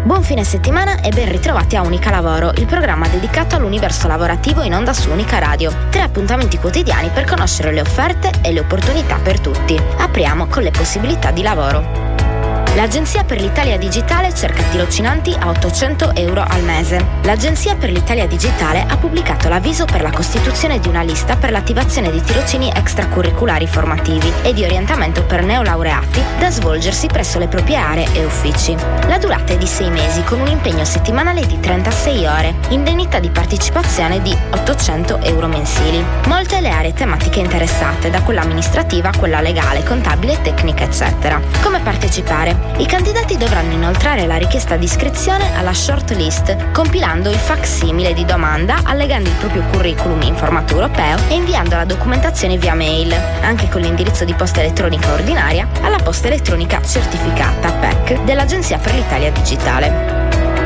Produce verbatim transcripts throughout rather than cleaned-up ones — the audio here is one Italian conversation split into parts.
Buon fine settimana e ben ritrovati a Unica Lavoro, il programma dedicato all'universo lavorativo in onda su Unica Radio. Tre appuntamenti quotidiani per conoscere le offerte e le opportunità per tutti. Apriamo con le possibilità di lavoro. L'Agenzia per l'Italia Digitale cerca tirocinanti a ottocento euro al mese. L'Agenzia per l'Italia Digitale ha pubblicato l'avviso per la costituzione di una lista per l'attivazione di tirocini extracurriculari formativi e di orientamento per neolaureati da svolgersi presso le proprie aree e uffici. La durata è di sei mesi con un impegno settimanale di trentasei ore, indennità di partecipazione di ottocento euro mensili. Molte le aree tematiche interessate, da quella amministrativa a quella legale, contabile, tecnica, eccetera. Come partecipare? I candidati dovranno inoltrare la richiesta di iscrizione alla shortlist, compilando il facsimile di domanda, allegando il proprio curriculum in formato europeo e inviando la documentazione via mail, anche con l'indirizzo di posta elettronica ordinaria, alla posta elettronica certificata P E C dell'Agenzia per l'Italia Digitale.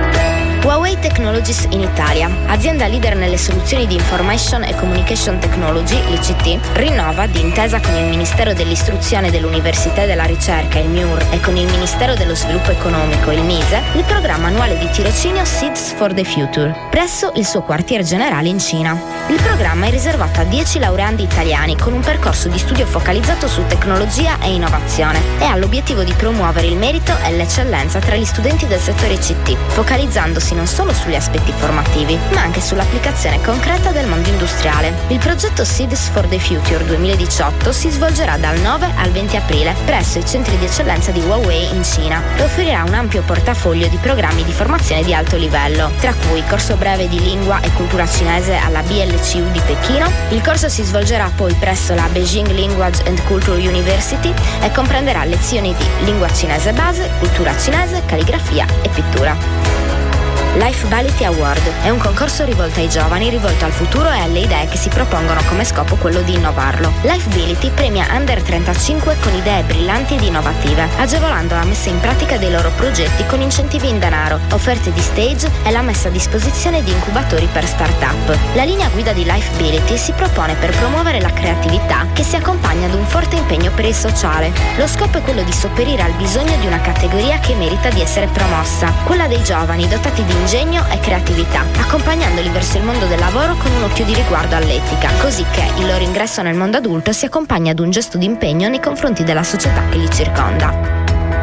Huawei Technologies in Italia, azienda leader nelle soluzioni di Information e Communication Technology, l'I C T, rinnova, d'intesa con il Ministero dell'Istruzione, dell'Università e della Ricerca, il M I U R, e con il Ministero dello Sviluppo Economico, il M I S E, il programma annuale di tirocinio Seeds for the Future, presso il suo quartier generale in Cina. Il programma è riservato a dieci laureandi italiani con un percorso di studio focalizzato su tecnologia e innovazione e ha l'obiettivo di promuovere il merito e l'eccellenza tra gli studenti del settore I C T, focalizzandosi non solo sugli aspetti formativi, ma anche sull'applicazione concreta del mondo industriale. Il progetto Seeds for the Future duemiladiciotto si svolgerà dal nove al venti aprile presso i centri di eccellenza di Huawei in Cina e offrirà un ampio portafoglio di programmi di formazione di alto livello, tra cui corso breve di lingua e cultura cinese alla B L C U di Pechino. Il corso si svolgerà poi presso la Beijing Language and Culture University e comprenderà lezioni di lingua cinese base, cultura cinese, calligrafia e pittura. Lifeability Award è un concorso rivolto ai giovani, rivolto al futuro e alle idee che si propongono come scopo quello di innovarlo. Lifeability premia under trentacinque con idee brillanti ed innovative, agevolando la messa in pratica dei loro progetti con incentivi in denaro, offerte di stage e la messa a disposizione di incubatori per start-up. La linea guida di Lifeability si propone per promuovere la creatività che si accompagna ad un forte impegno per il sociale. Lo scopo è quello di sopperire al bisogno di una categoria che merita di essere promossa, quella dei giovani dotati di ingegno e creatività, accompagnandoli verso il mondo del lavoro con un occhio di riguardo all'etica, così che il loro ingresso nel mondo adulto si accompagna ad un gesto di impegno nei confronti della società che li circonda.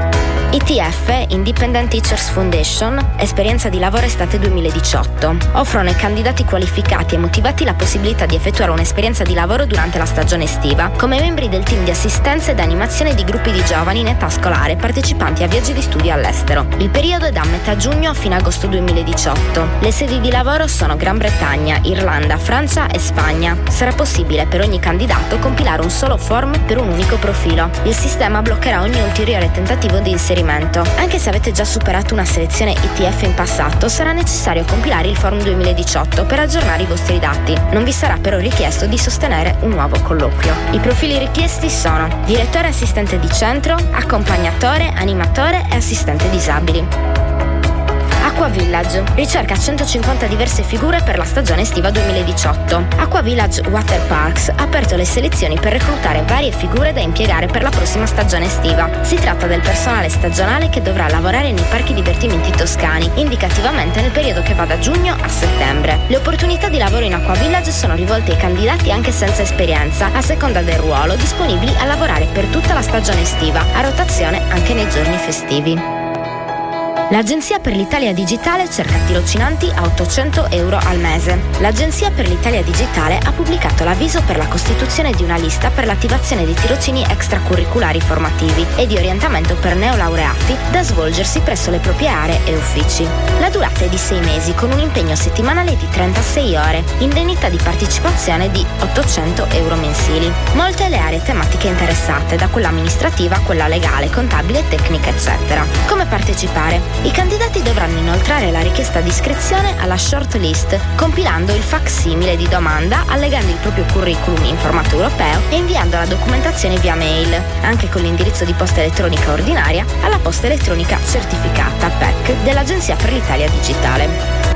I T F, Independent Teachers Foundation, esperienza di lavoro estate duemiladiciotto. Offrono ai candidati qualificati e motivati la possibilità di effettuare un'esperienza di lavoro durante la stagione estiva come membri del team di assistenza ed animazione di gruppi di giovani in età scolare partecipanti a viaggi di studio all'estero. Il periodo è da metà giugno a fine agosto duemiladiciotto. Le sedi di lavoro sono Gran Bretagna, Irlanda, Francia e Spagna. Sarà possibile per ogni candidato compilare un solo form per un unico profilo. Il sistema bloccherà ogni ulteriore tentativo di inserimento. Anche se avete già superato una selezione I T F in passato, sarà necessario compilare il form duemiladiciotto per aggiornare i vostri dati. Non vi sarà però richiesto di sostenere un nuovo colloquio. I profili richiesti sono direttore assistente di centro, accompagnatore, animatore e assistente disabili. Acqua Village ricerca centocinquanta diverse figure per la stagione estiva duemiladiciotto. Acqua Village Water Parks ha aperto le selezioni per reclutare varie figure da impiegare per la prossima stagione estiva. Si tratta del personale stagionale che dovrà lavorare nei parchi divertimenti toscani, indicativamente nel periodo che va da giugno a settembre. Le opportunità di lavoro in Acqua Village sono rivolte ai candidati anche senza esperienza, a seconda del ruolo, disponibili a lavorare per tutta la stagione estiva, a rotazione anche nei giorni festivi. L'Agenzia per l'Italia Digitale cerca tirocinanti a ottocento euro al mese. L'Agenzia per l'Italia Digitale ha pubblicato l'avviso per la costituzione di una lista per l'attivazione di tirocini extracurriculari formativi e di orientamento per neolaureati da svolgersi presso le proprie aree e uffici. La durata è di sei mesi con un impegno settimanale di trentasei ore, indennità di partecipazione di ottocento euro mensili. Molte le aree tematiche interessate, da quella amministrativa a quella legale, contabile, tecnica, eccetera. Come partecipare? I candidati dovranno inoltrare la richiesta di iscrizione alla shortlist, compilando il facsimile di domanda, allegando il proprio curriculum in formato europeo e inviando la documentazione via mail, anche con l'indirizzo di posta elettronica ordinaria, alla posta elettronica certificata P E C dell'Agenzia per l'Italia Digitale.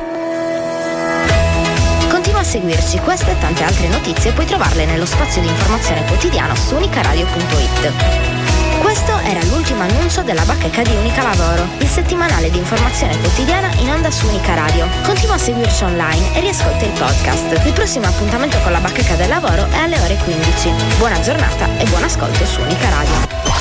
Continua a seguirci, queste e tante altre notizie puoi trovarle nello spazio di informazione quotidiano su unicaradio punto it. Questo era l'ultimo annuncio della bacheca di Unica Lavoro, il settimanale di informazione quotidiana in onda su Unica Radio. Continua a seguirci online e riascolta il podcast. Il prossimo appuntamento con la bacheca del lavoro è alle ore quindici. Buona giornata e buon ascolto su Unica Radio.